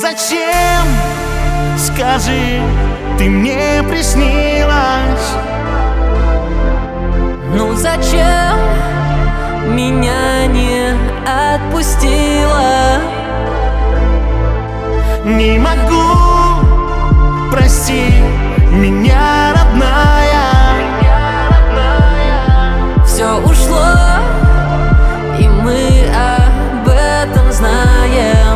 зачем, скажи, ты мне приснилась? Ну зачем меня не отпустила? Не могу, прости меня, родная. Все ушло, и мы об этом знаем.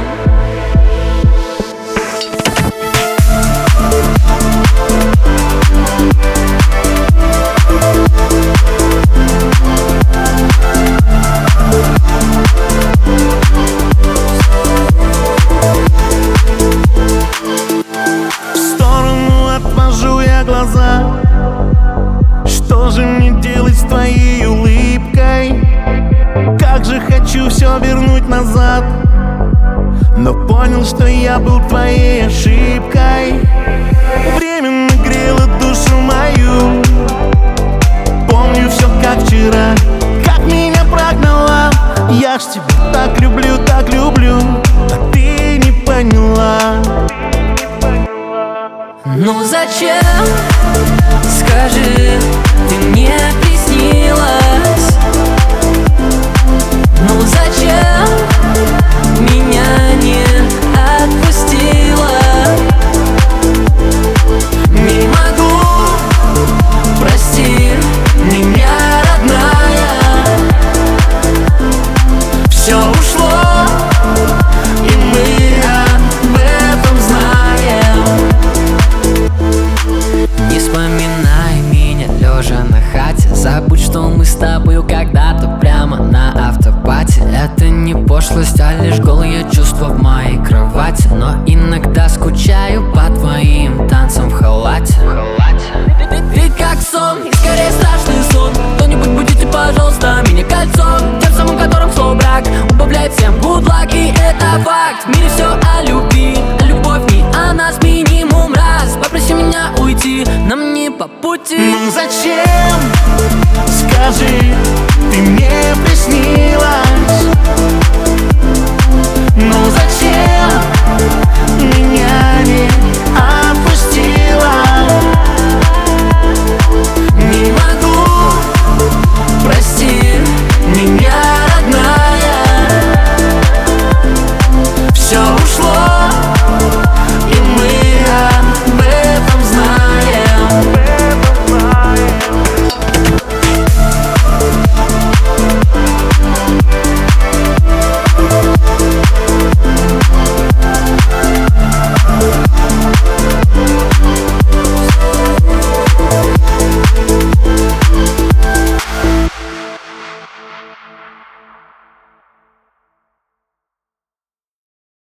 В сторону отвожу я глаза. Что же мне делать с твоей улыбкой? Как же хочу все вернуть назад, но понял, что я был твоей ошибкой. Время нагрело душу мою. Помню все как вчера, как меня прогнала. Я ж тебя так люблю, а ты не поняла. Ну зачем, скажи, ты мне приснилась? Ну зачем меня не отпустила? Не могу, прости меня, родная. Все ушло, и мы об этом знаем. Не вспоминай меня лежа на хате. Забудь, что мы с тобою когда-то прямо на автопате. Это не пошлость, а лишь голые чувства в моей кровати. Но иногда скучаю по твоим танцам в халате. Ты как сон, и скорее страшный сон. Кто-нибудь будите, пожалуйста, меня кольцом. Тем самым, которым слово брак убавляет всем good luck. И это факт, в мире все о любви. А любовь не о нас минимум раз. Попроси меня уйти, нам не по пути. Ну зачем, скажи, ты мне приснилась? Ну зачем меня не отпустила? Не могу, прости меня, родная. Все ушло, и мы об этом знаем.